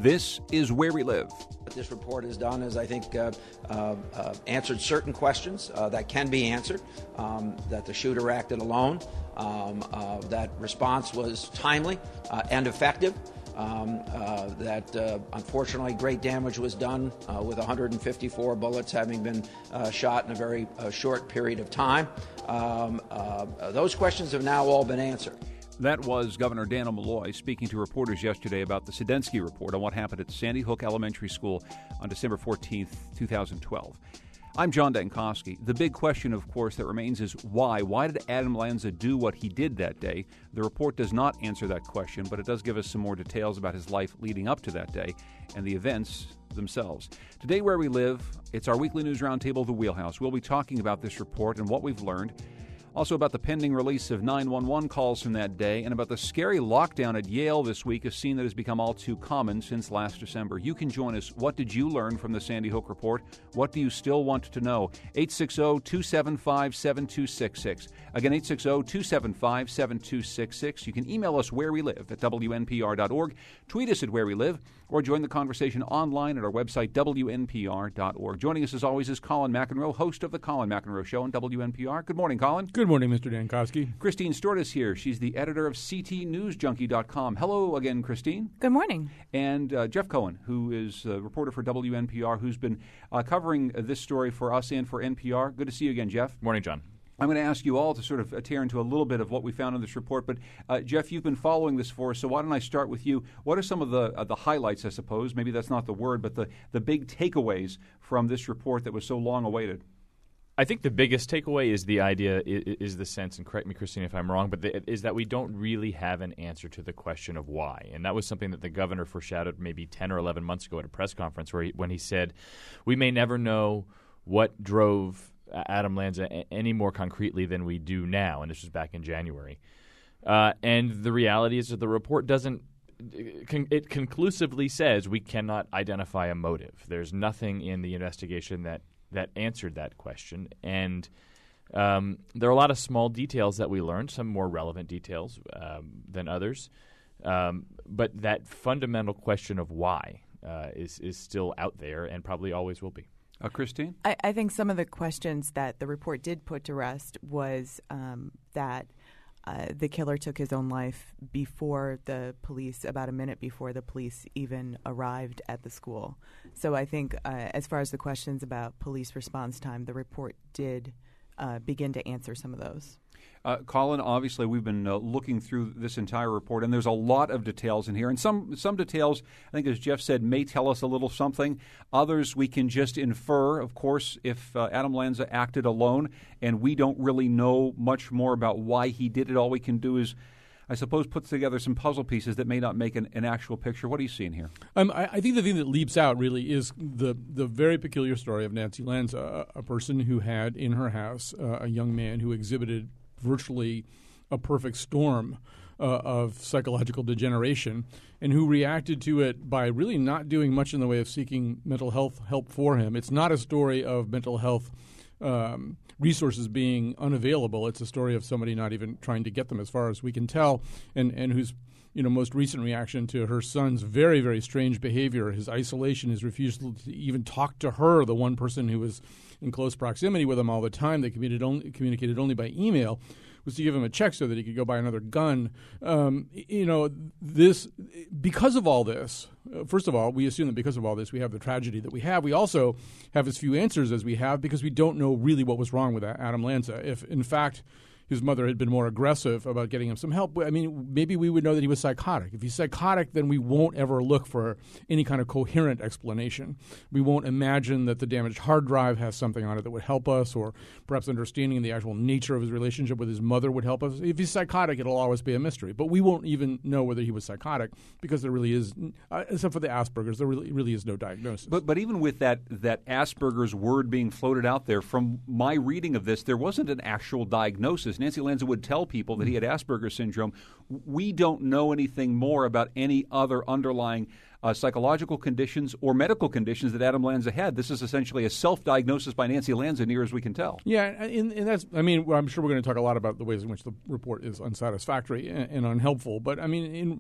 This is Where We Live. What this report has done is, I think, answered certain questions that can be answered, that the shooter acted alone, that response was timely and effective, that unfortunately great damage was done with 154 bullets having been shot in a very short period of time. Those questions have now all been answered. That was Governor Dannel Malloy speaking to reporters yesterday about the Sedensky report on what happened at Sandy Hook Elementary School on December 14th, 2012. I'm John Dankosky. The big question, of course, that remains is why? Why did Adam Lanza do what he did that day? The report does not answer that question, but it does give us some more details about his life leading up to that day and the events themselves. Today, Where We Live, it's our weekly news roundtable, The Wheelhouse. We'll be talking about this report and what we've learned. Also about the pending release of 911 calls from that day, and about the scary lockdown at Yale this week, a scene that has become all too common since last December. You can join us. What did you learn from the Sandy Hook report? What do you still want to know? 860-275-7266. Again, 860-275-7266. You can email us where we live at WNPR.org, tweet us at Where We Live, or join the conversation online at our website, WNPR.org. Joining us, as always, is Colin McEnroe, host of The Colin McEnroe Show on WNPR. Good morning, Colin. Good morning, Mr. Dankosky. Christine Stewart is here. She's the editor of CTNewsJunkie.com. Hello again, Christine. Good morning. And Jeff Cohen, who is a reporter for WNPR, who's been covering this story for us and for NPR. Good to see you again, Jeff. Morning, John. I'm going to ask you all to sort of tear into a little bit of what we found in this report. But, Jeff, you've been following this for us, so why don't I start with you? What are some of the highlights, I suppose? Maybe that's not the word, but the big takeaways from this report that was so long awaited. I think the biggest takeaway is the idea, is the sense, and correct me, Christine, if I'm wrong, but is that we don't really have an answer to the question of why. And that was something that the governor foreshadowed maybe 10 or 11 months ago at a press conference when he said, we may never know what drove Adam Lanza any more concretely than we do now, and this was back in January. And the reality is that the report doesn't it conclusively says we cannot identify a motive. There's nothing in the investigation that answered that question. And there are a lot of small details that we learned, some more relevant details than others. But that fundamental question of why is still out there and probably always will be. Christine? I think some of the questions that the report did put to rest was that the killer took his own life before the police, about a minute before the police even arrived at the school. So I think as far as the questions about police response time, the report did begin to answer some of those. Colin, obviously we've been looking through this entire report, and there's a lot of details in here. And some details, I think as Jeff said, may tell us a little something. Others we can just infer, of course, if Adam Lanza acted alone, and we don't really know much more about why he did it. All we can do is, I suppose, put together some puzzle pieces that may not make an actual picture. What are you seeing here? I think the thing that leaps out really is the very peculiar story of Nancy Lanza, a person who had in her house a young man who exhibited virtually a perfect storm of psychological degeneration, and who reacted to it by really not doing much in the way of seeking mental health help for him. It's not a story of mental health resources being unavailable. It's a story of somebody not even trying to get them, as far as we can tell, and whose most recent reaction to her son's very, very strange behavior, his isolation, his refusal to even talk to her, the one person who was in close proximity with him all the time, they communicated only by email, was to give him a check so that he could go buy another gun. Because of all this, first of all, we assume that because of all this, we have the tragedy that we have. We also have as few answers as we have because we don't know really what was wrong with Adam Lanza. If, in fact, his mother had been more aggressive about getting him some help, I mean, maybe we would know that he was psychotic. If he's psychotic, then we won't ever look for any kind of coherent explanation. We won't imagine that the damaged hard drive has something on it that would help us, or perhaps understanding the actual nature of his relationship with his mother would help us. If he's psychotic, it'll always be a mystery. But we won't even know whether he was psychotic because there really is, except for the Asperger's, there really is no diagnosis. But even with that Asperger's word being floated out there, from my reading of this, there wasn't an actual diagnosis. Nancy Lanza would tell people that he had Asperger's syndrome. We don't know anything more about any other underlying psychological conditions or medical conditions that Adam Lanza had. This is essentially a self-diagnosis by Nancy Lanza, near as we can tell. Yeah, and that's, I mean, I'm sure we're going to talk a lot about the ways in which the report is unsatisfactory and unhelpful. But, I mean,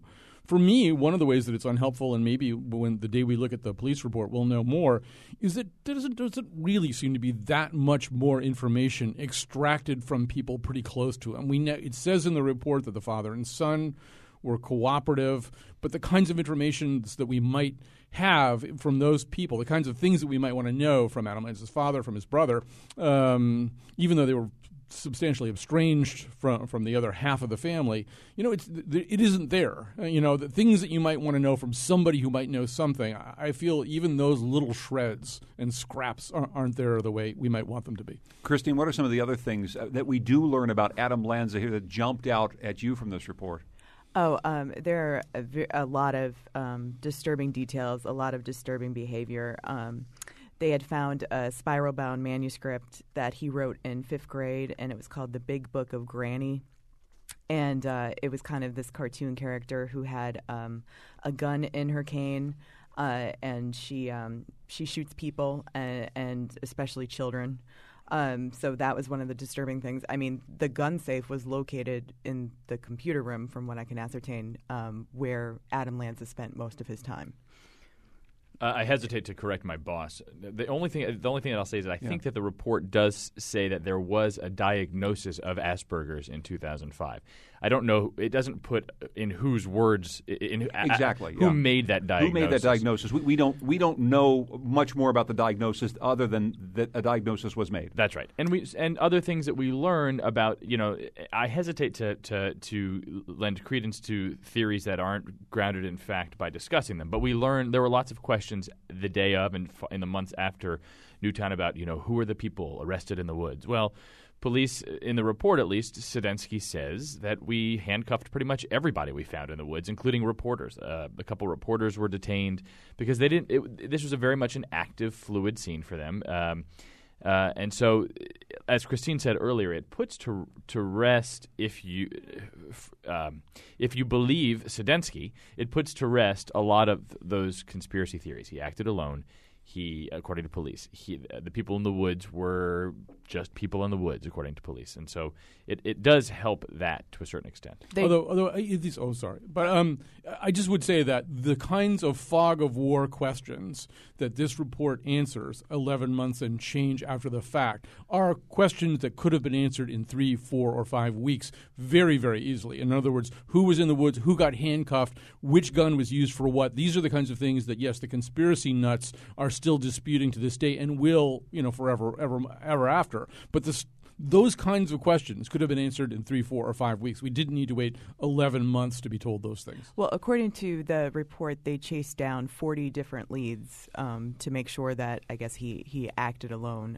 For me, one of the ways that it's unhelpful, and maybe when the day we look at the police report we'll know more, is that there doesn't really seem to be that much more information extracted from people pretty close to him. It says in the report that the father and son were cooperative, but the kinds of information that we might have from those people, the kinds of things that we might want to know from Adam Lanza's father, from his brother, even though they were substantially estranged from the other half of the family, it isn't there. The things that you might want to know from somebody who might know something, I feel even those little shreds and scraps aren't there the way we might want them to be. Christine, what are some of the other things that we do learn about Adam Lanza here that jumped out at you from this report? There are a lot of disturbing details, a lot of disturbing behavior. They had found a spiral-bound manuscript that he wrote in 5th grade, and it was called The Big Book of Granny. And it was kind of this cartoon character who had a gun in her cane, and she shoots people, and especially children. So that was one of the disturbing things. I mean, the gun safe was located in the computer room, from what I can ascertain, where Adam Lanza spent most of his time. I hesitate to correct my boss. The only thing that I'll say is that I think that the report does say that there was a diagnosis of Asperger's in 2005. I don't know. It doesn't put in whose words exactly who made that diagnosis. Who made that diagnosis? We don't know much more about the diagnosis other than that a diagnosis was made. That's right. And other things that we learn about. I hesitate to lend credence to theories that aren't grounded in fact by discussing them. But we learned there were lots of questions the day of and in the months after Newtown about who are the people arrested in the woods. Well, police, in the report at least, Sedensky says that we handcuffed pretty much everybody we found in the woods, including reporters. A couple reporters were detained because they didn't. This was a very much an active, fluid scene for them. And so, as Christine said earlier, it puts to rest if you believe Sedensky, it puts to rest a lot of those conspiracy theories. He acted alone. According to police, the people in the woods were just people in the woods, according to police, and so it does help that to a certain extent. I just would say that the kinds of fog of war questions that this report answers 11 months and change after the fact are questions that could have been answered in 3, 4, or 5 weeks very, very easily. In other words, who was in the woods, who got handcuffed, which gun was used for what. These are the kinds of things that, yes, the conspiracy nuts are still disputing to this day and will, forever, ever after. But those kinds of questions could have been answered in 3, 4, or 5 weeks. We didn't need to wait 11 months to be told those things. Well, according to the report, they chased down 40 different leads to make sure that, I guess, he acted alone.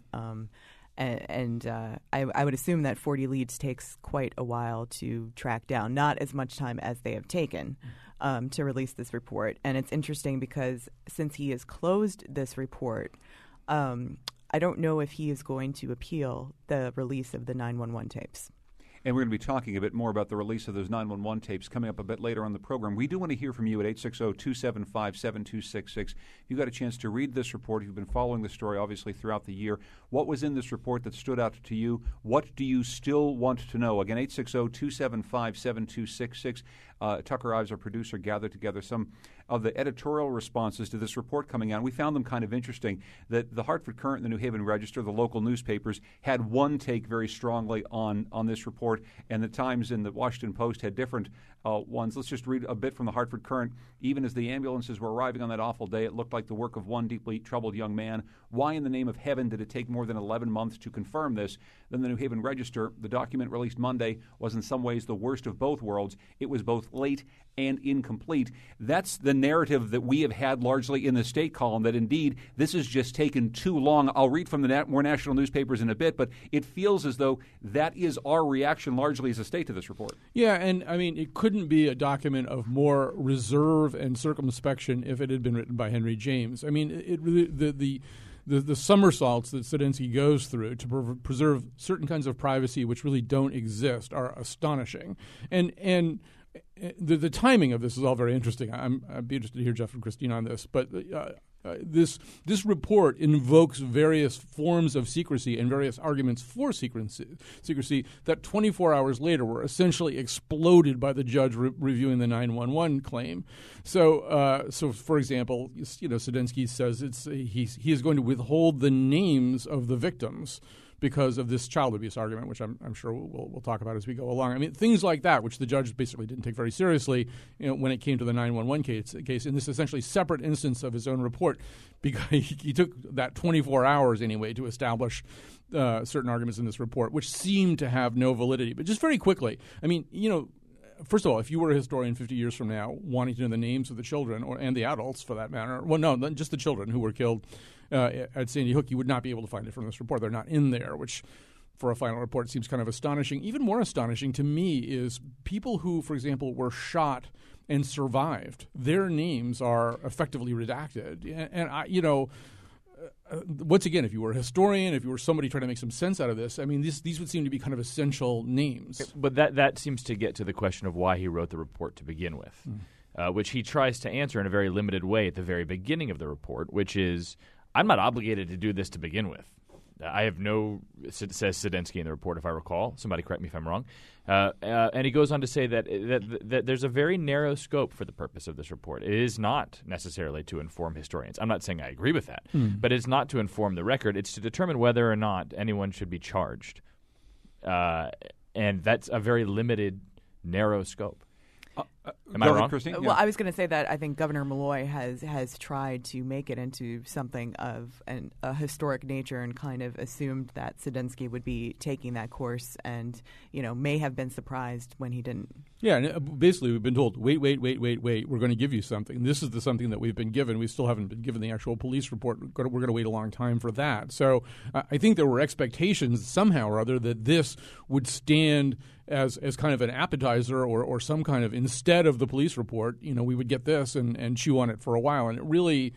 I would assume that 40 leads takes quite a while to track down, not as much time as they have taken to release this report. And it's interesting because since he has closed this report, I don't know if he is going to appeal the release of the 911 tapes. And we're going to be talking a bit more about the release of those 911 tapes coming up a bit later on the program. We do want to hear from you at 860-275-7266. If you got a chance to read this report, you've been following the story obviously throughout the year. What was in this report that stood out to you? What do you still want to know? Again, 860-275-7266. Tucker Ives, our producer, gathered together some of the editorial responses to this report coming out. We found them kind of interesting, that the Hartford Courant and the New Haven Register, the local newspapers, had one take very strongly on this report, and the Times and the Washington Post had different ones. Let's just read a bit from the Hartford Courant. Even as the ambulances were arriving on that awful day, it looked like the work of one deeply troubled young man. Why in the name of heaven did it take more than 11 months to confirm this? Then the New Haven Register, the document released Monday, was in some ways the worst of both worlds. It was both late and incomplete. That's the narrative that we have had largely in the state column, that indeed this has just taken too long. I'll read from the more national newspapers in a bit, but it feels as though that is our reaction largely as a state to this report. Yeah, and I mean, it couldn't be a document of more reserve and circumspection if it had been written by Henry James. I mean, the somersaults that Sedensky goes through to preserve certain kinds of privacy which really don't exist are astonishing. And the timing of this is all very interesting. I'd be interested to hear Jeff and Christine on this. But This report invokes various forms of secrecy and various arguments for secrecy that 24 hours later were essentially exploded by the judge reviewing the 911 claim. So for example, Sedensky says he is going to withhold the names of the victims because of this child abuse argument, which I'm sure we'll talk about as we go along. I mean, things like that, which the judge basically didn't take very seriously when it came to the 911 case. In this essentially separate instance of his own report, because he took that 24 hours anyway to establish certain arguments in this report, which seemed to have no validity. But just very quickly, I mean, first of all, if you were a historian 50 years from now wanting to know the names of the children and the adults for that matter, well, no, just the children who were killed at Sandy Hook, you would not be able to find it from this report. They're not in there, which for a final report seems kind of astonishing. Even more astonishing to me is people who, for example, were shot and survived. Their names are effectively redacted. And once again, if you were a historian, if you were somebody trying to make some sense out of this, I mean, these would seem to be kind of essential names. But that seems to get to the question of why he wrote the report to begin with, which he tries to answer in a very limited way at the very beginning of the report, which is, I'm not obligated to do this to begin with. I have no, says Sedensky in the report, if I recall. Somebody correct me if I'm wrong. And he goes on to say that there's a very narrow scope for the purpose of this report. It is not necessarily to inform historians. I'm not saying I agree with that, but it's not to inform the record. It's to determine whether or not anyone should be charged. And that's a very limited, narrow scope. Am I wrong? Christine? Well, I was going to say that I think Governor Malloy has tried to make it into something of a historic nature and kind of assumed that Sedensky would be taking that course and, may have been surprised when he didn't. Yeah, and basically we've been told, wait, we're going to give you something. This is something that we've been given. We still haven't been given the actual police report. We're going to wait a long time for that. So I think there were expectations somehow or other that this would stand as kind of an appetizer or some kind of, instead of the police report, we would get this and chew on it for a while. And it really,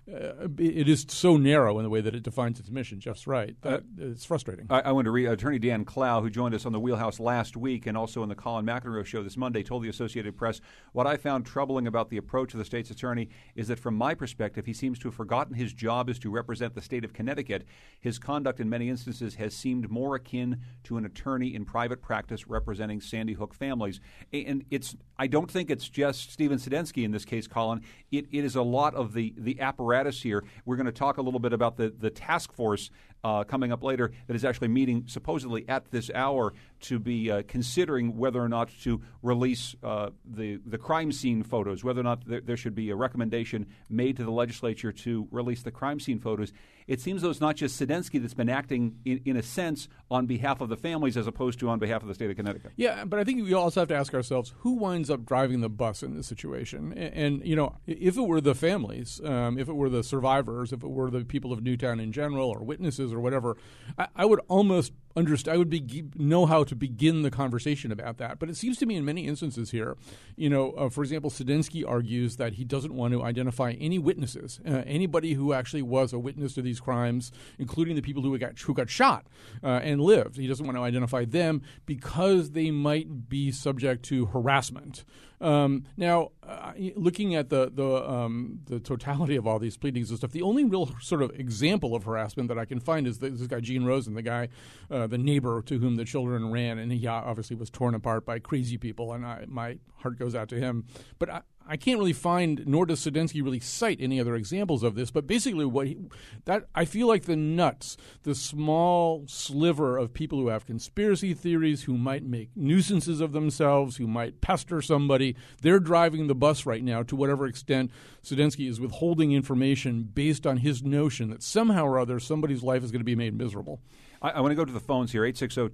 it is so narrow in the way that it defines its mission. Jeff's right. It's frustrating. I want to read Attorney Dan Clow, who joined us on the Wheelhouse last week and also on the Colin McEnroe show this Monday, told the Associated Press, what I found troubling about the approach of the state's attorney is that from my perspective, he seems to have forgotten his job is to represent the state of Connecticut. His conduct in many instances has seemed more akin to an attorney in private practice representing Sandy Hook families. And I don't think it's just Stephen Sedensky in this case, Colin. It is a lot of the apparatus here. We're going to talk a little bit about the task force coming up later that is actually meeting supposedly at this hour to be considering whether or not to release the crime scene photos, whether or not there should be a recommendation made to the legislature to release the crime scene photos. It seems though it's not just Sedensky that's been acting in a sense on behalf of the families as opposed to on behalf of the state of Connecticut. Yeah, but I think we also have to ask ourselves, who winds up driving the bus in this situation? And if it were the families, if it were the survivors, if it were the people of Newtown in general or witnesses or whatever, I would almost understand. I would know how to begin the conversation about that. But it seems to me in many instances here, for example, Sedensky argues that he doesn't want to identify any witnesses, anybody who actually was a witness to these crimes, including the people who got shot and lived. He doesn't want to identify them because they might be subject to harassment. Now, looking at the totality of all these pleadings and stuff, the only real sort of example of harassment that I can find is this guy Gene Rosen, the guy, the neighbor to whom the children ran, and he obviously was torn apart by crazy people, and my heart goes out to him. But I can't really find, nor does Sedensky really cite any other examples of this, but basically I feel like the nuts, the small sliver of people who have conspiracy theories, who might make nuisances of themselves, who might pester somebody, they're driving the bus right now to whatever extent Sedensky is withholding information based on his notion that somehow or other somebody's life is going to be made miserable. I want to go to the phones here,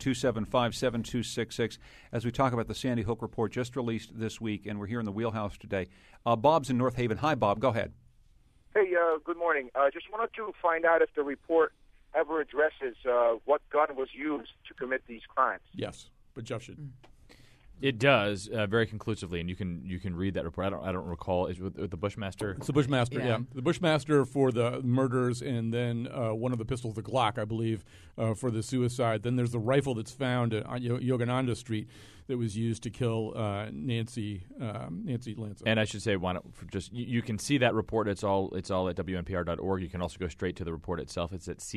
860-275-7266, as we talk about the Sandy Hook report just released this week, and we're here in the Wheelhouse today. Bob's in North Haven. Hi, Bob. Go ahead. Hey, good morning. Just wanted to find out if the report ever addresses what gun was used to commit these crimes. Yes, but Jeff should. It does very conclusively, and you can read that report. I don't recall. Is it with the Bushmaster? It's the Bushmaster, yeah. The Bushmaster for the murders, and then one of the pistols, the Glock, I believe, for the suicide. Then there's the rifle that's found on Yogananda Street that was used to kill Nancy Lanza. And I should say, why not you can see that report. It's all at WNPR.org. You can also go straight to the report itself. It's at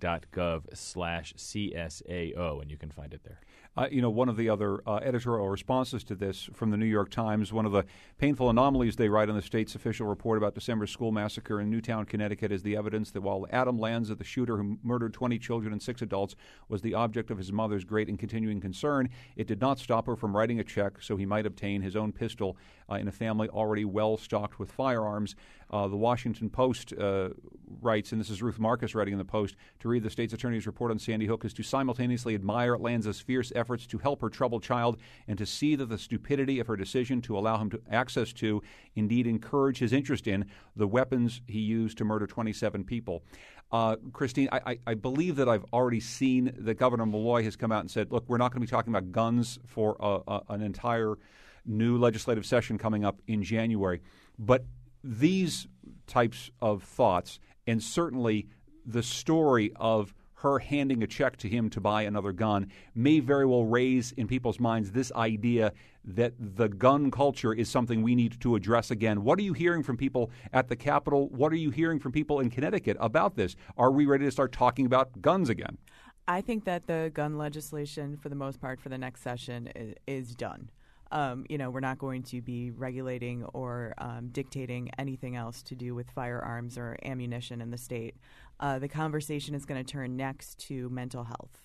ct.gov/CSAO, and you can find it there. One of the other editorial responses to this from the New York Times, one of the painful anomalies they write on the state's official report about December's school massacre in Newtown, Connecticut, is the evidence that while Adam Lanza, the shooter who murdered 20 children and 6 adults, was the object of his mother's great and continuing concern, it did not stop her from writing a check so he might obtain his own pistol in a family already well stocked with firearms. The Washington Post writes, and this is Ruth Marcus writing in the Post, to read the state's attorney's report on Sandy Hook is to simultaneously admire Lanza's fierce efforts to help her troubled child and to see that the stupidity of her decision to allow him to access to, indeed encourage his interest in, the weapons he used to murder 27 people. Christine, I believe that I've already seen that Governor Malloy has come out and said, look, we're not going to be talking about guns for an entire new legislative session coming up in January. But these types of thoughts, and certainly the story of her handing a check to him to buy another gun, may very well raise in people's minds this idea that the gun culture is something we need to address again. What are you hearing from people at the Capitol? What are you hearing from people in Connecticut about this? Are we ready to start talking about guns again? I think that the gun legislation, for the most part, for the next session is done. We're not going to be regulating or dictating anything else to do with firearms or ammunition in the state. The conversation is going to turn next to mental health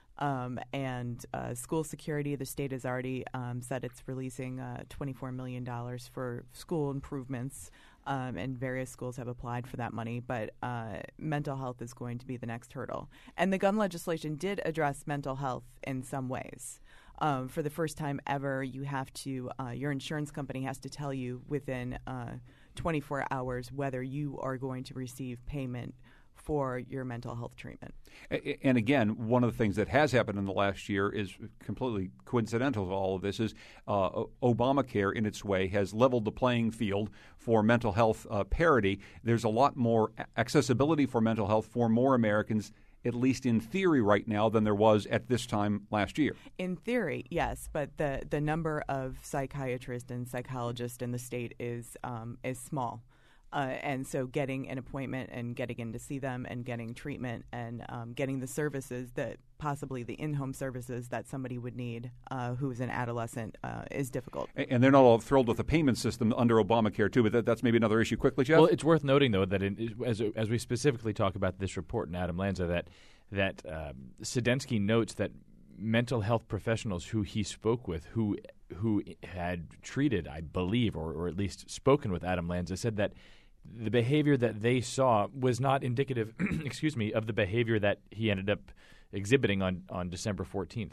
and school security. The state has already said it's releasing $24 million for school improvements, and various schools have applied for that money. But mental health is going to be the next hurdle. And the gun legislation did address mental health in some ways. For the first time ever, you have to your insurance company has to tell you within 24 hours whether you are going to receive payment for your mental health treatment. And again, one of the things that has happened in the last year is completely coincidental to all of this is Obamacare, in its way, has leveled the playing field for mental health parity. There's a lot more accessibility for mental health for more Americans, at least in theory right now, than there was at this time last year. In theory, yes, but the number of psychiatrists and psychologists in the state is small. And so getting an appointment and getting in to see them and getting treatment and getting the services that possibly the in-home services that somebody would need who is an adolescent is difficult. And they're not all thrilled with the payment system under Obamacare, too, but that's maybe another issue. Quickly, Jeff? Well, it's worth noting, though, that as we specifically talk about this report in Adam Lanza, that Sedensky notes that mental health professionals who he spoke with, who had treated, I believe, or at least spoken with Adam Lanza, said that the behavior that they saw was not indicative, of the behavior that he ended up exhibiting on December 14th.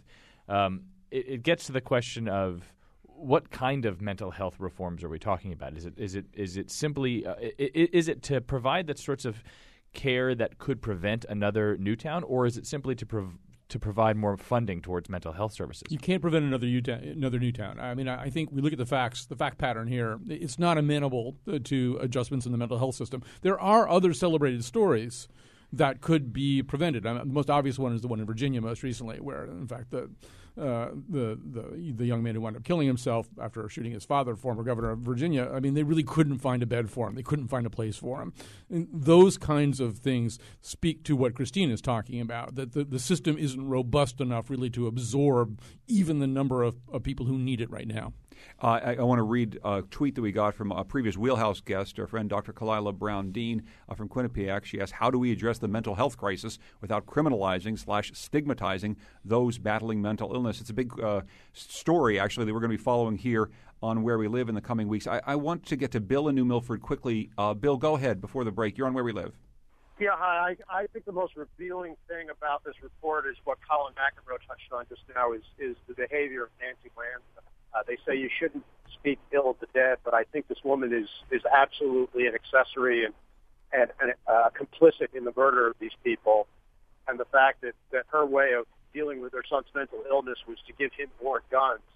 It gets to the question of what kind of mental health reforms are we talking about? Is it simply is it to provide that sorts of care that could prevent another Newtown, or is it simply to provide more funding towards mental health services? You can't prevent another Newtown. I mean, I think we look at the facts, the fact pattern here. It's not amenable to adjustments in the mental health system. There are other celebrated stories that could be prevented. The most obvious one is the one in Virginia most recently, where, in fact, the young man who wound up killing himself after shooting his father, former governor of Virginia, I mean, they really couldn't find a bed for him. They couldn't find a place for him. And those kinds of things speak to what Christine is talking about, that the system isn't robust enough really to absorb even the number of people who need it right now. I want to read a tweet that we got from a previous Wheelhouse guest, our friend Dr. Kalila Brown-Dean from Quinnipiac. She asked, how do we address the mental health crisis without criminalizing/stigmatizing those battling mental illness? It's a big story, actually, that we're going to be following here on Where We Live in the coming weeks. I want to get to Bill in New Milford quickly. Bill, go ahead before the break. You're on Where We Live. Yeah, hi. I think the most revealing thing about this report is what Colin McEnroe touched on just now is the behavior of Nancy Lanza. They say you shouldn't speak ill of the dead, but I think this woman is absolutely an accessory and complicit in the murder of these people. And the fact that her way of dealing with her son's mental illness was to give him more guns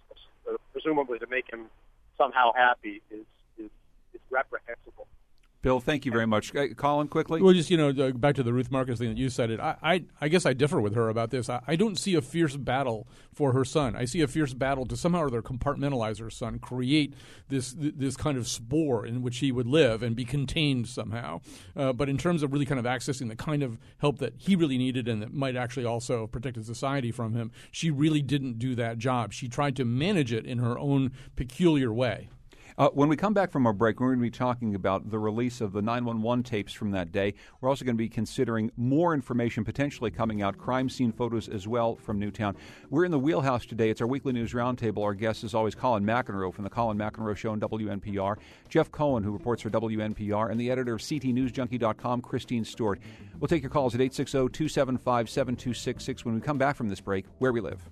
presumably to make him somehow happy, is reprehensible. Bill, thank you very much. Colin, quickly? Well, just, back to the Ruth Marcus thing that you cited, I guess I differ with her about this. I don't see a fierce battle for her son. I see a fierce battle to somehow or other compartmentalize her son, create this kind of spore in which he would live and be contained somehow. But in terms of really kind of accessing the kind of help that he really needed and that might actually also protect society from him, she really didn't do that job. She tried to manage it in her own peculiar way. When we come back from our break, we're going to be talking about the release of the 911 tapes from that day. We're also going to be considering more information potentially coming out, crime scene photos as well from Newtown. We're in the wheelhouse today. It's our weekly news roundtable. Our guest is always Colin McEnroe from the Colin McEnroe Show on WNPR, Jeff Cohen, who reports for WNPR, and the editor of CTNewsJunkie.com, Christine Stewart. We'll take your calls at 860-275-7266 when we come back from this break, Where We Live.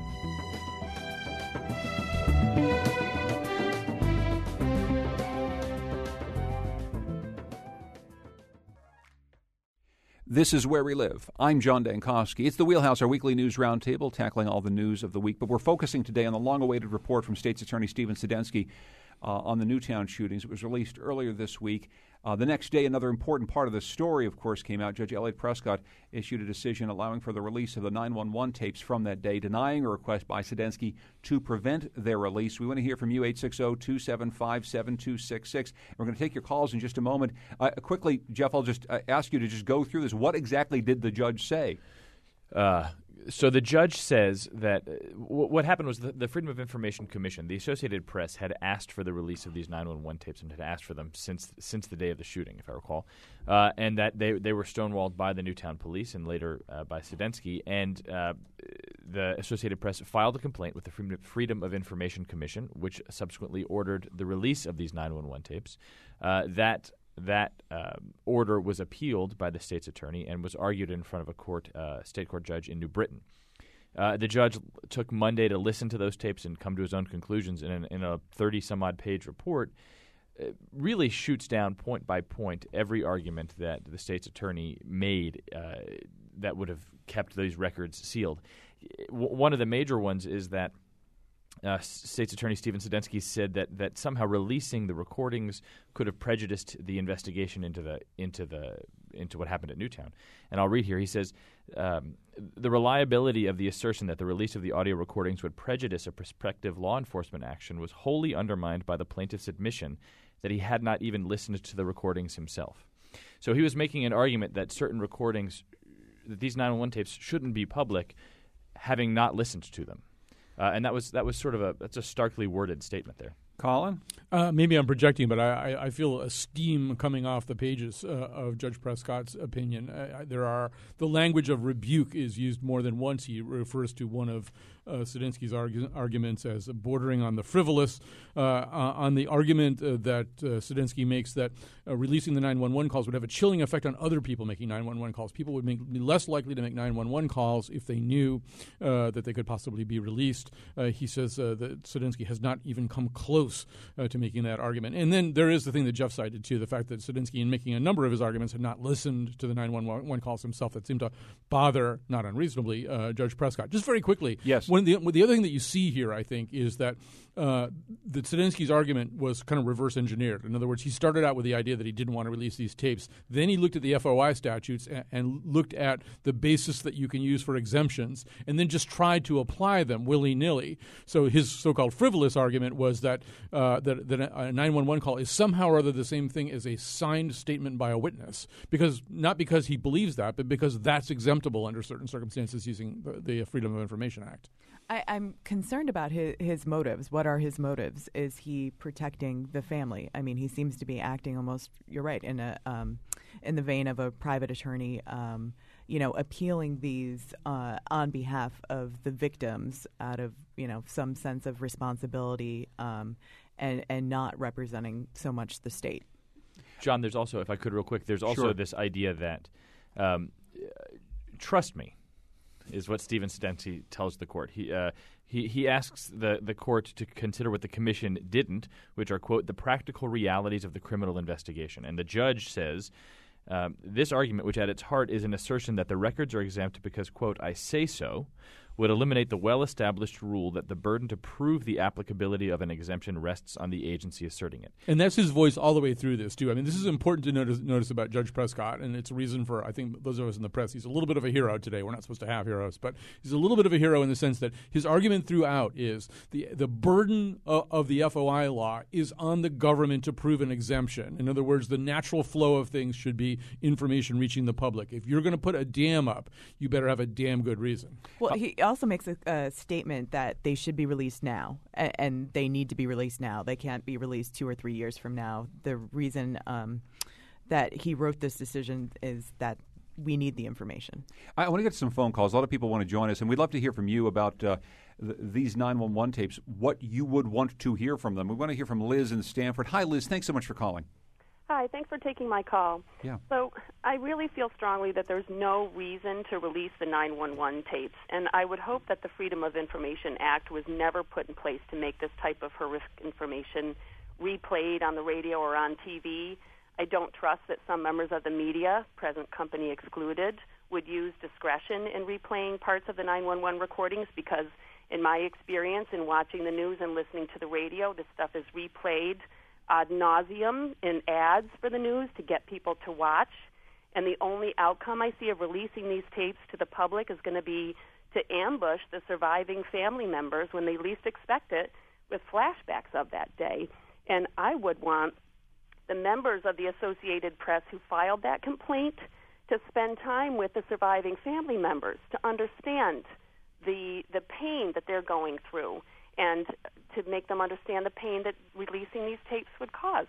This is Where We Live. I'm John Dankosky. It's the Wheelhouse, our weekly news roundtable, tackling all the news of the week. But we're focusing today on the long-awaited report from State's Attorney Stephen Sedensky on the Newtown shootings. It was released earlier this week. The next day, another important part of the story, of course, came out. Judge Elliot Prescott issued a decision allowing for the release of the 911 tapes from that day, denying a request by Sedensky to prevent their release. We want to hear from you, 860-275-7266. We're going to take your calls in just a moment. Quickly, Jeff, I'll just ask you to just go through this. What exactly did the judge say? So the judge says that what happened was the Freedom of Information Commission, the Associated Press, had asked for the release of these 911 tapes and had asked for them since the day of the shooting, if I recall, and that they were stonewalled by the Newtown police and later by Sedensky. And the Associated Press filed a complaint with the Freedom of Information Commission, which subsequently ordered the release of these 911 tapes. That order was appealed by the state's attorney and was argued in front of a state court judge in New Britain. The judge took Monday to listen to those tapes and come to his own conclusions in a 30-some-odd page report. It really shoots down point by point every argument that the state's attorney made that would have kept these records sealed. One of the major ones is that State's Attorney Stephen Sedensky said that somehow releasing the recordings could have prejudiced the investigation into what happened at Newtown. And I'll read here. He says, the reliability of the assertion that the release of the audio recordings would prejudice a prospective law enforcement action was wholly undermined by the plaintiff's admission that he had not even listened to the recordings himself. So he was making an argument that certain recordings, that these 911 tapes shouldn't be public, having not listened to them. And that was sort of that's a starkly worded statement there. Colin? Maybe I'm projecting, but I feel a steam coming off the pages of Judge Prescott's opinion. The language of rebuke is used more than once. He refers to one of Sedensky's arguments as bordering on the frivolous, on the argument that Sedensky makes that releasing the 911 calls would have a chilling effect on other people making 911 calls. People would be less likely to make 911 calls if they knew that they could possibly be released. He says that Sedensky has not even come close to making that argument. And then there is the thing that Jeff cited, too, the fact that Sedensky, in making a number of his arguments, had not listened to the 911 calls himself that seemed to bother, not unreasonably, Judge Prescott. Just very quickly, yes. The other thing that you see here, I think, is that Sedensky's argument was kind of reverse engineered. In other words, he started out with the idea that he didn't want to release these tapes. Then he looked at the FOI statutes and looked at the basis that you can use for exemptions, and then just tried to apply them willy-nilly. So his so-called frivolous argument was that a 911 call is somehow or other the same thing as a signed statement by a witness, not because he believes that, but because that's exemptable under certain circumstances using the Freedom of Information Act. I'm concerned about his motives. What are his motives? Is he protecting the family? I mean, he seems to be acting almost, you're right, in the vein of a private attorney, appealing these on behalf of the victims out of, some sense of responsibility and not representing so much the state. John, there's also, if I could real quick, there's also this idea that trust me, is what Stephen Sedensky tells the court. He asks the court to consider what the commission didn't, which are, quote, the practical realities of the criminal investigation. And the judge says, this argument, which at its heart is an assertion that the records are exempt because, quote, I say so, would eliminate the well-established rule that the burden to prove the applicability of an exemption rests on the agency asserting it. And that's his voice all the way through this, too. I mean, this is important to notice about Judge Prescott, and it's a reason for, I think, those of us in the press, he's a little bit of a hero today. We're not supposed to have heroes, but he's a little bit of a hero in the sense that his argument throughout is the burden of the FOI law is on the government to prove an exemption. In other words, the natural flow of things should be information reaching the public. If you're going to put a dam up, you better have a damn good reason. Well, he also makes a statement that they should be released now, and they need to be released now. They can't be released 2 or 3 years from now. The reason that he wrote this decision is that we need the information. I want to get to some phone calls. A lot of people want to join us, and we'd love to hear from you about these 911 tapes, what you would want to hear from them. We want to hear from Liz in Stanford. Hi, Liz. Thanks so much for calling. Hi, thanks for taking my call. Yeah. So I really feel strongly that there's no reason to release the 911 tapes, and I would hope that the Freedom of Information Act was never put in place to make this type of horrific information replayed on the radio or on TV. I don't trust that some members of the media, present company excluded, would use discretion in replaying parts of the 911 recordings because, in my experience in watching the news and listening to the radio, this stuff is replayed ad nauseum in ads for the news to get people to watch. And the only outcome I see of releasing these tapes to the public is going to be to ambush the surviving family members when they least expect it with flashbacks of that day. And I would want the members of the Associated Press who filed that complaint to spend time with the surviving family members to understand the pain that they're going through and to make them understand the pain that releasing these tapes would cause.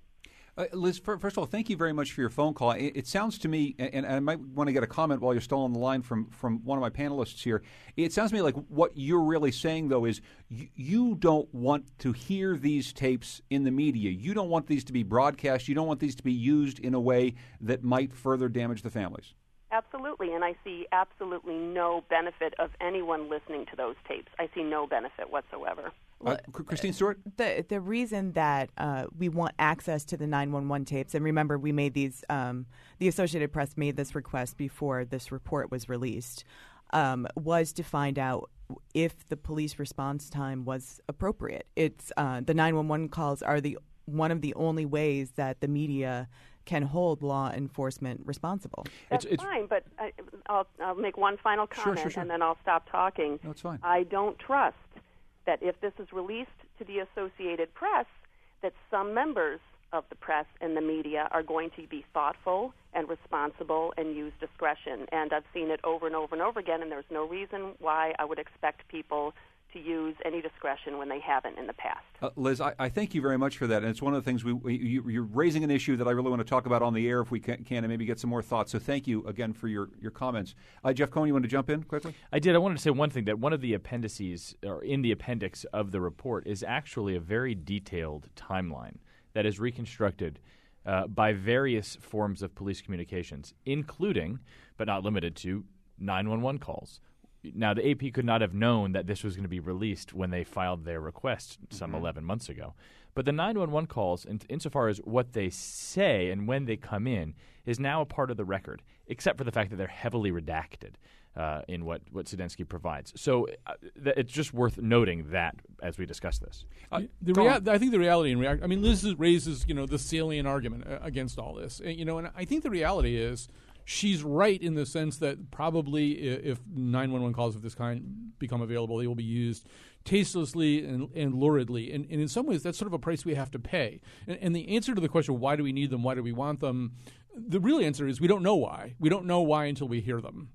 Liz, first of all, thank you very much for your phone call. It sounds to me, and I might want to get a comment while you're still on the line from one of my panelists here. It sounds to me like what you're really saying, though, is you don't want to hear these tapes in the media. You don't want these to be broadcast. You don't want these to be used in a way that might further damage the families. Absolutely, and I see absolutely no benefit of anyone listening to those tapes. I see no benefit whatsoever. Christine Stewart? The reason that we want access to the 911 tapes, and remember we made these, the Associated Press made this request before this report was released, was to find out if the police response time was appropriate. It's the 911 calls are one of the only ways that the media can hold law enforcement responsible. That's fine, but I'll make one final comment Sure. and then I'll stop talking. No, it's fine. I don't trust that if this is released to the Associated Press, that some members of the press and the media are going to be thoughtful and responsible and use discretion. And I've seen it over and over and over again, and there's no reason why I would expect people to use any discretion when they haven't in the past. Liz, I thank you very much for that, and it's one of the things you're raising an issue that I really want to talk about on the air if we can and maybe get some more thoughts. So thank you again for your comments. Jeff Cohen, you want to jump in quickly? I did. I wanted to say one thing, that one of the appendices, or in the appendix of the report, is actually a very detailed timeline that is reconstructed by various forms of police communications, including, but not limited to, 911 calls. Now, the AP could not have known that this was going to be released when they filed their request some 11 months ago. But the 911 calls, insofar as what they say and when they come in, is now a part of the record, except for the fact that they're heavily redacted in what Sedensky provides. So it's just worth noting that as we discuss this. I think the reality Liz raises the salient argument against all this, and I think the reality is she's right in the sense that probably if 911 calls of this kind become available, they will be used tastelessly and luridly. And in some ways, that's sort of a price we have to pay. And the answer to the question, why do we need them, why do we want them, the real answer is we don't know why. We don't know why until we hear them.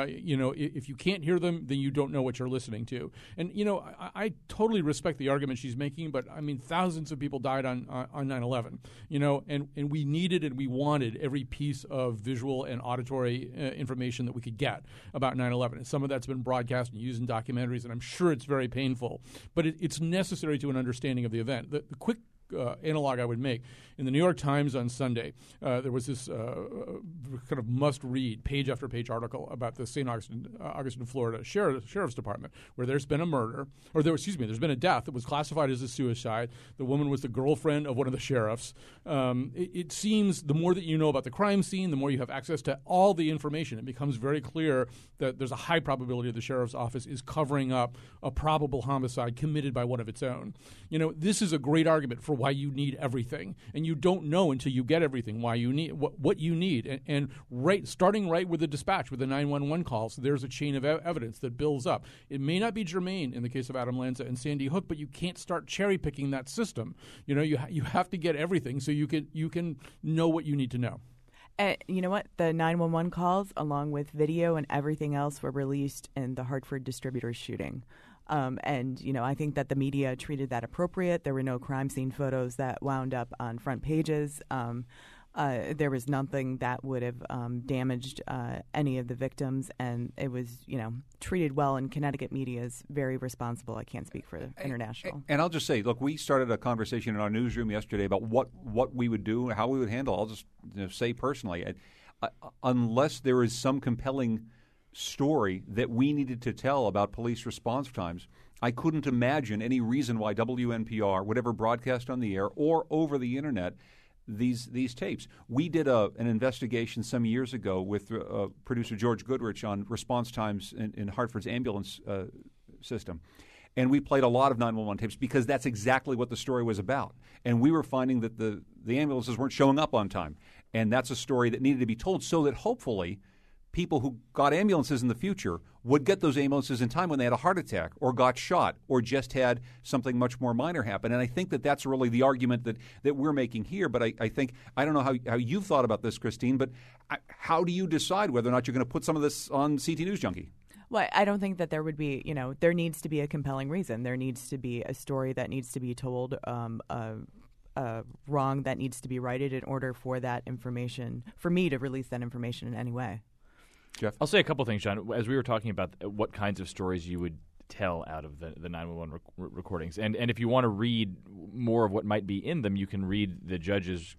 If you can't hear them, then you don't know what you're listening to. And, I totally respect the argument she's making, but, thousands of people died on 9/11, and we needed and we wanted every piece of visual and auditory information that we could get about 9/11. And some of that's been broadcast and used in documentaries, and I'm sure it's very painful. But it's necessary to an understanding of the event. The quick analog I would make. In the New York Times on Sunday, there was this kind of must-read, page after page article about the St. Augustine, Florida Sheriff's Department, where there's been a murder, there's been a death that was classified as a suicide. The woman was the girlfriend of one of the sheriffs. It seems the more that you know about the crime scene, the more you have access to all the information. It becomes very clear that there's a high probability the sheriff's office is covering up a probable homicide committed by one of its own. This is a great argument for why you need everything, and you don't know until you get everything why you need what you need. And starting right with the dispatch, with the 911 calls, there's a chain of evidence that builds up. It may not be germane in the case of Adam Lanza and Sandy Hook, but you can't start cherry picking that system. You have to get everything so you can know what you need to know. You know what? The 911 calls, along with video and everything else, were released in the Hartford distributor's shooting. I think that the media treated that appropriate. There were no crime scene photos that wound up on front pages. There was nothing that would have damaged any of the victims, and it was, treated well. And Connecticut media is very responsible. I can't speak for international. And I'll just say, look, we started a conversation in our newsroom yesterday about what we would do and how we would handle. I'll just say personally, unless there is some compelling story that we needed to tell about police response times, I couldn't imagine any reason why WNPR would ever broadcast on the air or over the internet these tapes. We did an investigation some years ago with producer George Goodrich on response times in Hartford's ambulance system. And we played a lot of 911 tapes because that's exactly what the story was about. And we were finding that the ambulances weren't showing up on time. And that's a story that needed to be told so that hopefully people who got ambulances in the future would get those ambulances in time when they had a heart attack or got shot or just had something much more minor happen. And I think that that's really the argument that we're making here. But I think – I don't know how you've thought about this, Christine, but how do you decide whether or not you're going to put some of this on CT News Junkie? Well, I don't think that there would be – there needs to be a compelling reason. There needs to be a story that needs to be told, wrong that needs to be righted in order for that information – for me to release that information in any way. Jeff? I'll say a couple things, John. As we were talking about what kinds of stories you would tell out of the 911 recordings. And if you want to read more of what might be in them, you can read the judge's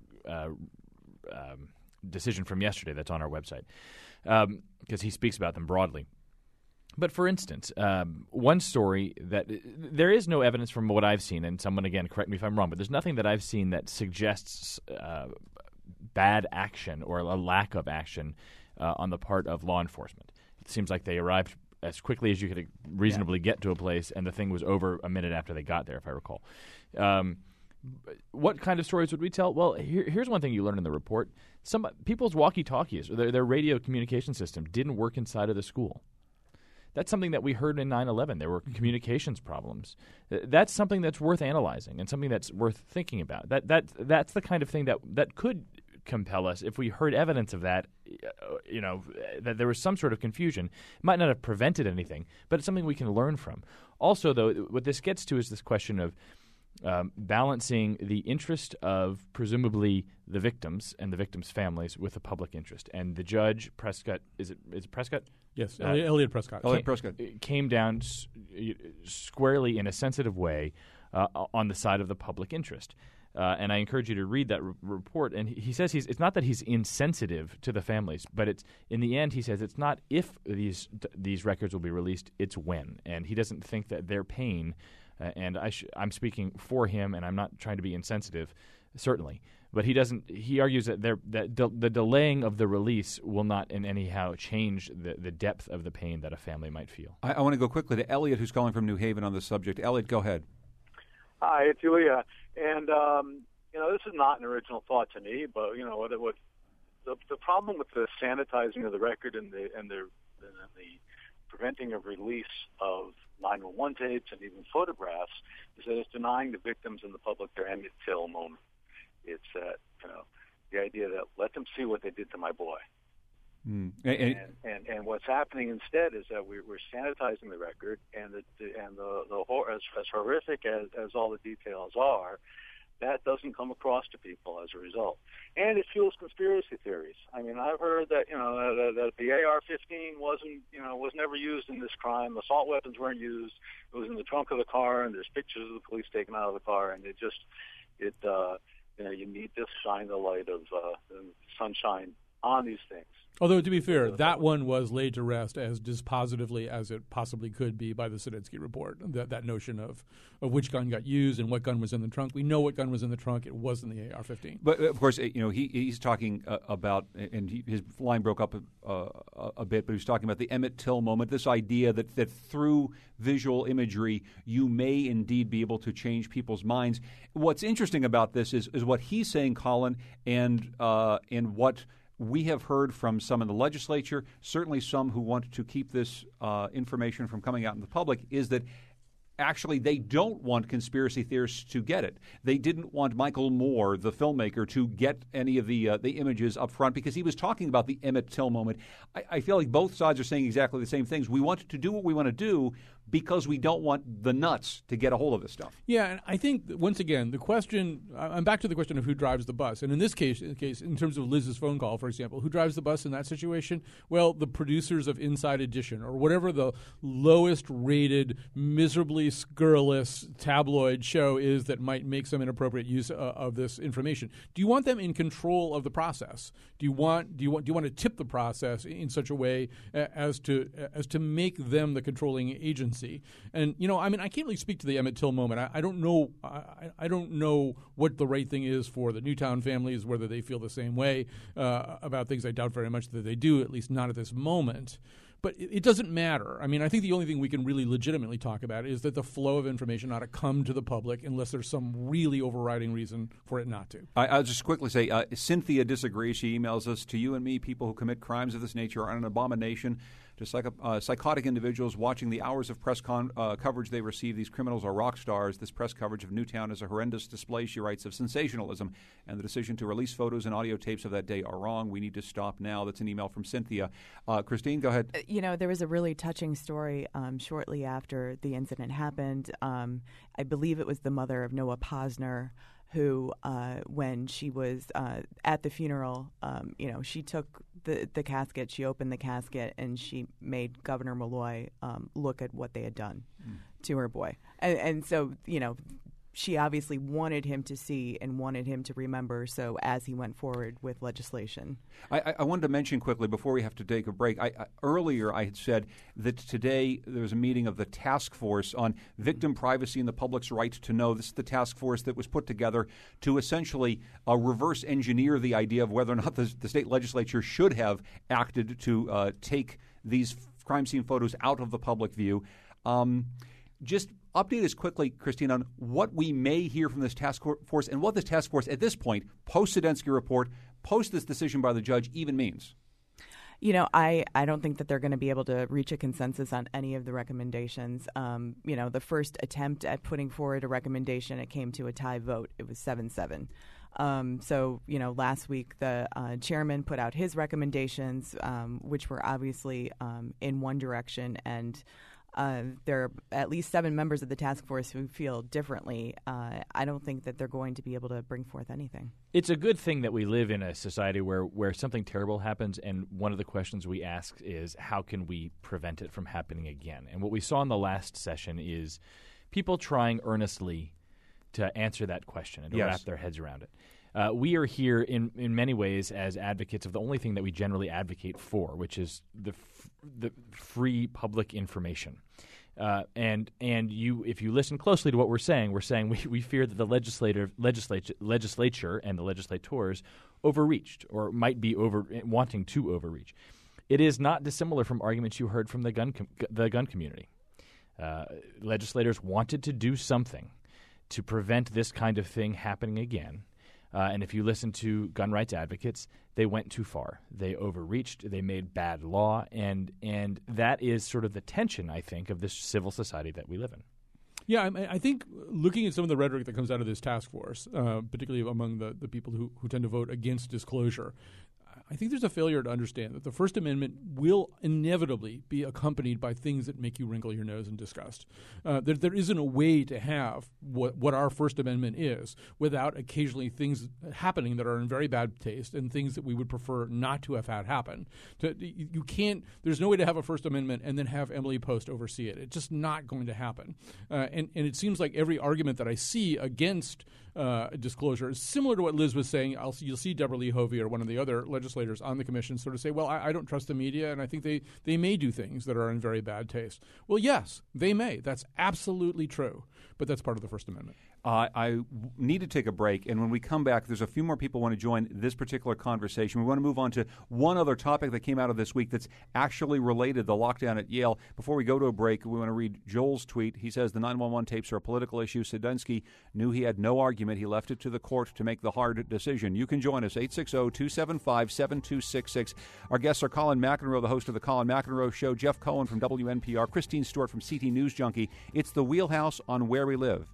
decision from yesterday that's on our website because he speaks about them broadly. But for instance, one story that there is no evidence from what I've seen, and someone, again, correct me if I'm wrong, but there's nothing that I've seen that suggests bad action or a lack of action on the part of law enforcement. It seems like they arrived as quickly as you could reasonably get to a place, and the thing was over a minute after they got there, if I recall. What kind of stories would we tell? Well, here's one thing you learn in the report. Some people's walkie-talkies, or their radio communication system, didn't work inside of the school. That's something that we heard in 9/11. There were communications problems. That's something that's worth analyzing and something that's worth thinking about. That's the kind of thing that could compel us if we heard evidence of that, that there was some sort of confusion. It might not have prevented anything, but it's something we can learn from. Also, though, what this gets to is this question of balancing the interest of presumably the victims and the victims' families with the public interest. And the judge, Prescott, is it Prescott? Yes, Elliot Prescott. Came down squarely in a sensitive way on the side of the public interest. And I encourage you to read that report. And he says it's not that he's insensitive to the families, but it's in the end he says it's not if these records will be released, it's when. And he doesn't think that their pain, and I'm speaking for him, and I'm not trying to be insensitive, certainly. But he argues that the delaying of the release will not in anyhow change the depth of the pain that a family might feel. I want to go quickly to Elliot, who's calling from New Haven on this subject. Elliot, go ahead. Hi, it's Ilya. And, this is not an original thought to me, but, what the problem with the sanitizing of the record and the preventing of release of 911 tapes and even photographs is that it's denying the victims and the public their Emmett Till moment. It's that, the idea that let them see what they did to my boy. And what's happening instead is that we're sanitizing the record, and the horror, as horrific as all the details are, that doesn't come across to people as a result, and it fuels conspiracy theories. I mean, I've heard that that the AR-15 was never used in this crime. Assault weapons weren't used. It was in the trunk of the car, and there's pictures of the police taken out of the car, and it just You need to shine the light of sunshine on these things. Although, to be fair, that one was laid to rest as dispositively as it possibly could be by the Sedensky report, that notion of which gun got used and what gun was in the trunk. We know what gun was in the trunk. It wasn't the AR-15. But, of course, he's talking about, and his line broke up a bit, but he was talking about the Emmett Till moment, this idea that through visual imagery you may indeed be able to change people's minds. What's interesting about this is what he's saying, Colin, and what we have heard from some in the legislature, certainly some who want to keep this information from coming out in the public, is that actually they don't want conspiracy theorists to get it. They didn't want Michael Moore, the filmmaker, to get any of the images up front because he was talking about the Emmett Till moment. I feel like both sides are saying exactly the same things. We want to do what we want to do because we don't want the nuts to get a hold of this stuff. Yeah, and I think, once again, the question – I'm back to the question of who drives the bus. And in this case, in terms of Liz's phone call, for example, who drives the bus in that situation? Well, the producers of Inside Edition or whatever the lowest-rated, miserably scurrilous tabloid show is that might make some inappropriate use of this information. Do you want them in control of the process? Do you want to tip the process in such a way as to make them the controlling agency? And I can't really speak to the Emmett Till moment. I don't know. I don't know what the right thing is for the Newtown families, whether they feel the same way about things. I doubt very much that they do, at least not at this moment. But it doesn't matter. I mean, I think the only thing we can really legitimately talk about is that the flow of information ought to come to the public unless there's some really overriding reason for it not to. I'll just quickly say, Cynthia disagrees. She emails us, to you and me, people who commit crimes of this nature are an abomination. To psychotic individuals watching the hours of press coverage they receive, these criminals are rock stars. This press coverage of Newtown is a horrendous display, she writes, of sensationalism, and the decision to release photos and audio tapes of that day are wrong. We need to stop now. That's an email from Cynthia. Christine, go ahead. There was a really touching story shortly after the incident happened. I believe it was the mother of Noah Posner, who, when she was at the funeral, she took the casket, she opened the casket, and she made Governor Malloy look at what they had done to her boy. And so, she obviously wanted him to see and wanted him to remember, so as he went forward with legislation. I wanted to mention quickly before we have to take a break, earlier I had said that today there was a meeting of the task force on victim privacy and the public's right to know. This is the task force that was put together to essentially reverse engineer the idea of whether or not the state legislature should have acted to take these crime scene photos out of the public view. Just update us quickly, Christine, on what we may hear from this task force and what this task force at this point, post-Sedensky report, post this decision by the judge, even means. I don't think that they're going to be able to reach a consensus on any of the recommendations. The first attempt at putting forward a recommendation, it came to a tie vote. It was 7-7. Last week the chairman put out his recommendations, which were obviously in one direction, and there are at least 7 members of the task force who feel differently. I don't think that they're going to be able to bring forth anything. It's a good thing that we live in a society where something terrible happens, and one of the questions we ask is, how can we prevent it from happening again? And what we saw in the last session is people trying earnestly to answer that question and to wrap their heads around it. We are here in many ways as advocates of the only thing that we generally advocate for, which is the free public information. And if you listen closely to what we're saying we fear that the legislature and the legislators overreached or might be wanting to overreach. It is not dissimilar from arguments you heard from the gun community. Legislators wanted to do something to prevent this kind of thing happening again. And if you listen to gun rights advocates, they went too far. They overreached. They made bad law. And that is sort of the tension, I think, of this civil society that we live in. Yeah, I think looking at some of the rhetoric that comes out of this task force, particularly among the people who tend to vote against disclosure, I think there's a failure to understand that the First Amendment will inevitably be accompanied by things that make you wrinkle your nose in disgust. There isn't a way to have what our First Amendment is without occasionally things happening that are in very bad taste and things that we would prefer not to have had happen. You can't. There's no way to have a First Amendment and then have Emily Post oversee it. It's just not going to happen. And it seems like every argument that I see against disclosure. Similar to what Liz was saying, you'll see Deborah Lee Hovey or one of the other legislators on the commission sort of say, well, I don't trust the media, and I think they may do things that are in very bad taste. Well, yes, they may. That's absolutely true, but that's part of the First Amendment. I need to take a break, and when we come back, there's a few more people who want to join this particular conversation. We want to move on to one other topic that came out of this week that's actually related, the lockdown at Yale. Before we go to a break, we want to read Joel's tweet. He says the 911 tapes are a political issue. Sedensky knew he had no argument. He left it to the court to make the hard decision. You can join us, 860-275-7266. Our guests are Colin McEnroe, the host of the Colin McEnroe Show, Jeff Cohen from WNPR, Christine Stewart from CT News Junkie. It's the Wheelhouse on Where We Live.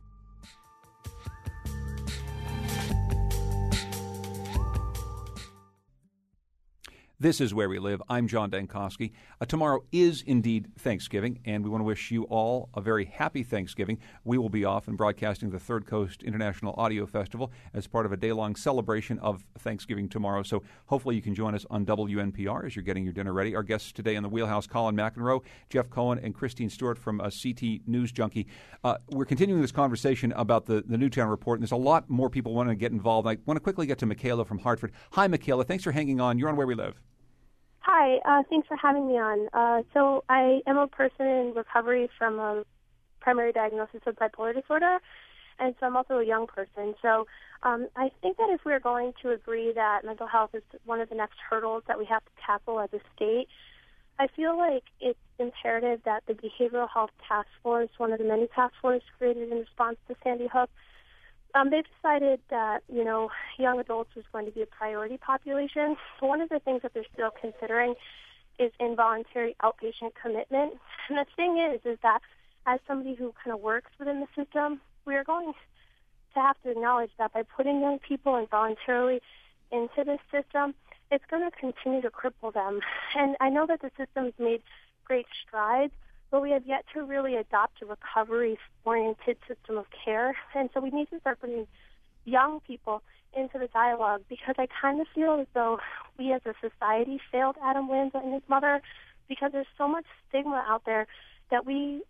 This is Where We Live. I'm John Dankosky. Tomorrow is indeed Thanksgiving, and we want to wish you all a very happy Thanksgiving. We will be off and broadcasting the Third Coast International Audio Festival as part of a day-long celebration of Thanksgiving tomorrow. So hopefully you can join us on WNPR as you're getting your dinner ready. Our guests today in the Wheelhouse, Colin McEnroe, Jeff Cohen, and Christine Stewart from CT News Junkie. We're continuing this conversation about the Newtown report, and there's a lot more people wanting to get involved. I want to quickly get to Michaela from Hartford. Hi, Michaela. Thanks for hanging on. You're on Where We Live. Hi, thanks for having me on. So I am a person in recovery from a primary diagnosis of bipolar disorder, and so I'm also a young person. So I think that if we're going to agree that mental health is one of the next hurdles that we have to tackle as a state, I feel like it's imperative that the Behavioral Health Task Force, one of the many task forces created in response to Sandy Hook, they've decided that, young adults is going to be a priority population. So one of the things that they're still considering is involuntary outpatient commitment. And the thing is that as somebody who kind of works within the system, we are going to have to acknowledge that by putting young people involuntarily into this system, it's going to continue to cripple them. And I know that the system's made great strides, but we have yet to really adopt a recovery-oriented system of care. And so we need to start putting young people into the dialogue, because I kind of feel as though we as a society failed Adam Lanza and his mother, because there's so much stigma out there that the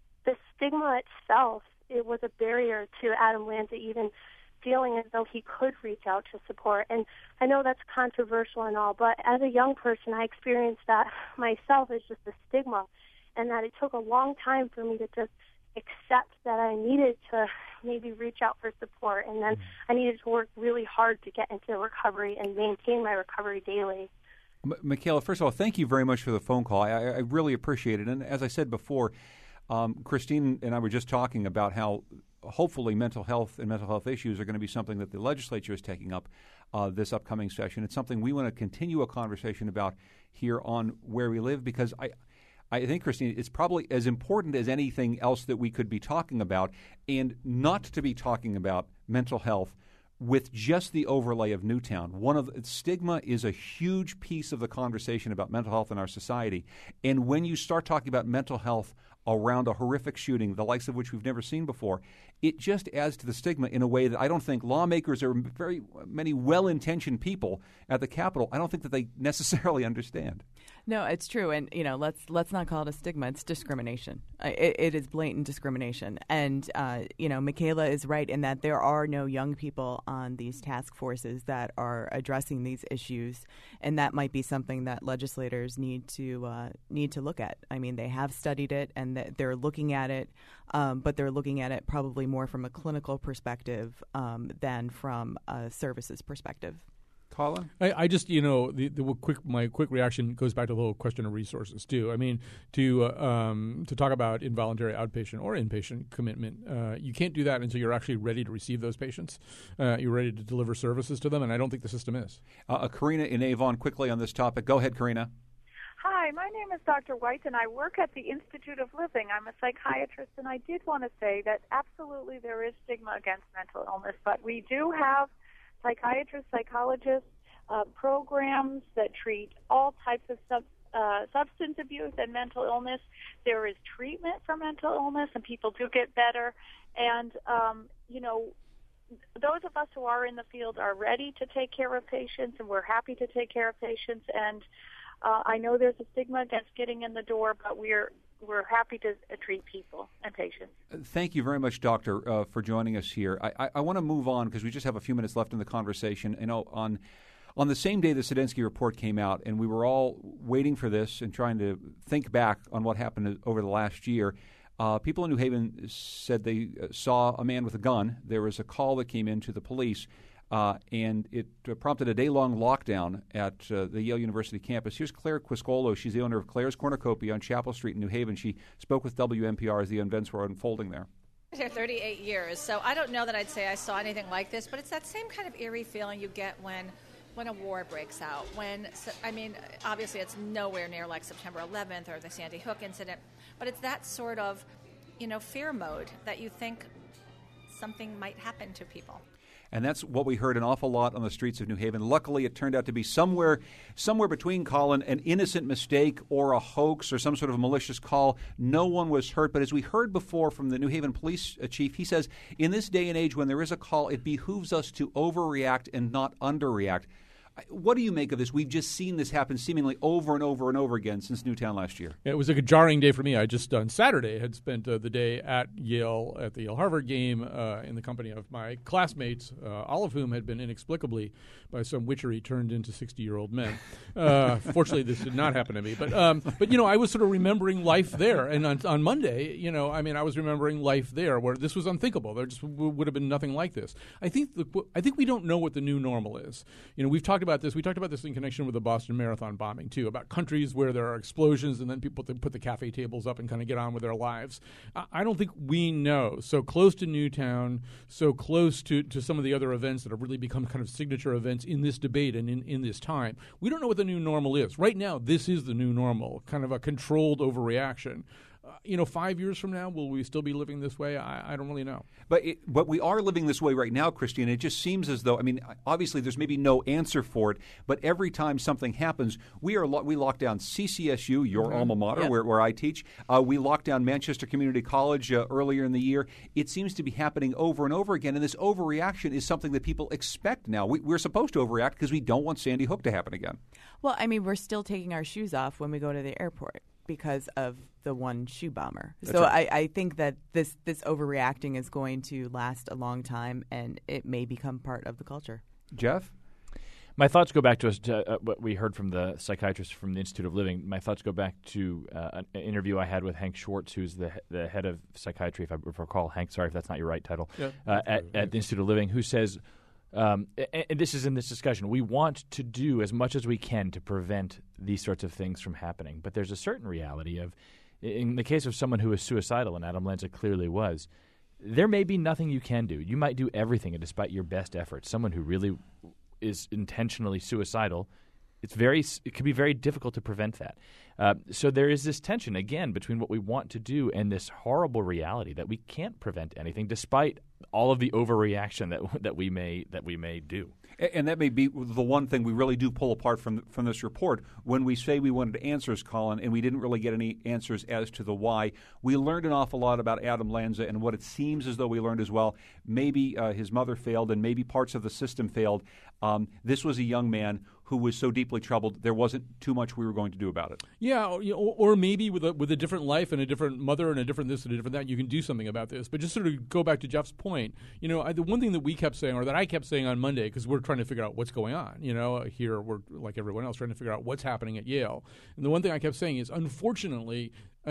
stigma itself, it was a barrier to Adam Lanza even feeling as though he could reach out to support. And I know that's controversial and all, but as a young person, I experienced that myself as just a stigma, and that it took a long time for me to just accept that I needed to maybe reach out for support, and then I needed to work really hard to get into recovery and maintain my recovery daily. Michaela, first of all, thank you very much for the phone call. I really appreciate it. And as I said before, Christine and I were just talking about how hopefully mental health and mental health issues are going to be something that the legislature is taking up this upcoming session. It's something we want to continue a conversation about here on Where We Live, because I think, Christine, it's probably as important as anything else that we could be talking about, and not to be talking about mental health with just the overlay of Newtown. Stigma is a huge piece of the conversation about mental health in our society. And when you start talking about mental health around a horrific shooting, the likes of which we've never seen before, it just adds to the stigma in a way that I don't think lawmakers or very many well-intentioned people at the Capitol, I don't think that they necessarily understand. No, it's true, and let's not call it a stigma. It's discrimination. It is blatant discrimination, and Michaela is right in that there are no young people on these task forces that are addressing these issues, and that might be something that legislators need to look at. I mean, they have studied it and they're looking at it, but they're looking at it probably more from a clinical perspective than from a services perspective. Colin? I just, my quick reaction goes back to the whole question of resources too. I mean, to talk about involuntary outpatient or inpatient commitment, you can't do that until you're actually ready to receive those patients. You're ready to deliver services to them, and I don't think the system is. Karina in Avon, quickly on this topic. Go ahead, Karina. Hi, my name is Dr. White, and I work at the Institute of Living. I'm a psychiatrist, and I did want to say that absolutely there is stigma against mental illness, but we do have psychiatrists, psychologists, programs that treat all types of substance abuse and mental illness. There is treatment for mental illness, and people do get better. And, those of us who are in the field are ready to take care of patients, and we're happy to take care of patients. And I know there's a stigma against getting in the door, but we're we're happy to treat people and patients. Thank you very much, Doctor, for joining us here. I want to move on because we just have a few minutes left in the conversation. You know, on the same day the Sedensky report came out, and we were all waiting for this and trying to think back on what happened over the last year, people in New Haven said they saw a man with a gun. There was a call that came in to the police, and it prompted a day-long lockdown at the Yale University campus. Here's Claire Quiscolo. She's the owner of Claire's Cornucopia on Chapel Street in New Haven. She spoke with WNPR as the events were unfolding there. I've been here 38 years, so I don't know that I'd say I saw anything like this, but it's that same kind of eerie feeling you get when a war breaks out. Obviously it's nowhere near like September 11th or the Sandy Hook incident, but it's that sort of, fear mode that you think something might happen to people. And that's what we heard an awful lot on the streets of New Haven. Luckily, it turned out to be somewhere between, Colin, an innocent mistake or a hoax or some sort of malicious call. No one was hurt. But as we heard before from the New Haven police chief, he says, in this day and age when there is a call, it behooves us to overreact and not underreact. What do you make of this? We've just seen this happen seemingly over and over and over again since Newtown last year. It was a jarring day for me. I just on Saturday had spent the day at Yale at the Yale-Harvard game in the company of my classmates, all of whom had been inexplicably, by some witchery, turned into 60-year-old men. Fortunately, this did not happen to me. But I was sort of remembering life there. And on Monday, I was remembering life there where this was unthinkable. There just would have been nothing like this. I think we don't know what the new normal is. We've talked about this. We talked about this in connection with the Boston Marathon bombing, too, about countries where there are explosions and then people put the cafe tables up and kind of get on with their lives. I don't think we know. So close to Newtown, so close to some of the other events that have really become kind of signature events in this debate and in this time. We don't know what the new normal is. Right now, this is the new normal, kind of a controlled overreaction. 5 years from now, will we still be living this way? I don't really know. But we are living this way right now, Christine. It just seems as though, obviously there's maybe no answer for it, but every time something happens, we lock down CCSU, your alma mater, where I teach. We locked down Manchester Community College earlier in the year. It seems to be happening over and over again, and this overreaction is something that people expect now. We're supposed to overreact because we don't want Sandy Hook to happen again. Well, we're still taking our shoes off when we go to the airport because of the one shoe bomber. That's right. I think that this overreacting is going to last a long time, and it may become part of the culture. Jeff? My thoughts go back to what we heard from the psychiatrist from the Institute of Living. My thoughts go back to an interview I had with Hank Schwartz, who's the head of psychiatry, if I recall. Hank, sorry if that's not your right title, at the Institute of Living, who says, and this is in this discussion, we want to do as much as we can to prevent these sorts of things from happening. But there's a certain reality of, in the case of someone who is suicidal, and Adam Lanza clearly was, there may be nothing you can do. You might do everything, and despite your best efforts, someone who really is intentionally suicidal, it can be very difficult to prevent that. So there is this tension, again, between what we want to do and this horrible reality that we can't prevent anything despite all of the overreaction that we may do. And that may be the one thing we really do pull apart from this report. When we say we wanted answers, Colin, and we didn't really get any answers as to the why, we learned an awful lot about Adam Lanza and what it seems as though we learned as well. Maybe his mother failed and maybe parts of the system failed. This was a young man who was so deeply troubled there wasn't too much we were going to do about it. Yeah, or maybe with a different life and a different mother and a different this and a different that, you can do something about this. But just sort of go back to Jeff's point, the one thing that we kept saying, or that I kept saying on Monday, because we're trying to figure out what's going on, here we're like everyone else trying to figure out what's happening at Yale. And the one thing I kept saying is, unfortunately,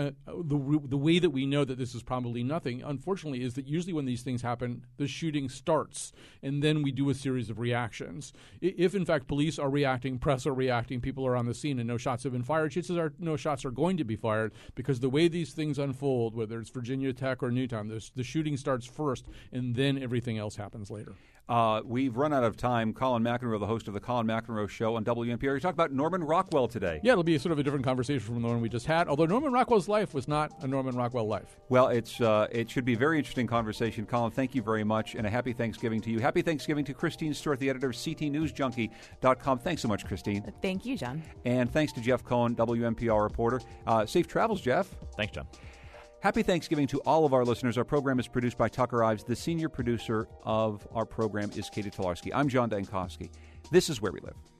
the way that we know that this is probably nothing, unfortunately, is that usually when these things happen, the shooting starts, and then we do a series of reactions. If, in fact, police are reacting, press are reacting, people are on the scene, and no shots have been fired, no shots are going to be fired, because the way these things unfold, whether it's Virginia Tech or Newtown, the shooting starts first, and then everything else happens later. We've run out of time. Colin McEnroe, the host of the Colin McEnroe Show on WNPR. You talk about Norman Rockwell today. Yeah, it'll be sort of a different conversation from the one we just had, although Norman Rockwell's life was not a Norman Rockwell life. Well, it should be a very interesting conversation. Colin, thank you very much, and a happy Thanksgiving to you. Happy Thanksgiving to Christine Stewart, the editor of CTNewsJunkie.com. Thanks so much, Christine. Thank you, John. And thanks to Jeff Cohen, WNPR reporter. Safe travels, Jeff. Thanks, John. Happy Thanksgiving to all of our listeners. Our program is produced by Tucker Ives. The senior producer of our program is Katie Tolarski. I'm John Dankowski. This is Where We Live.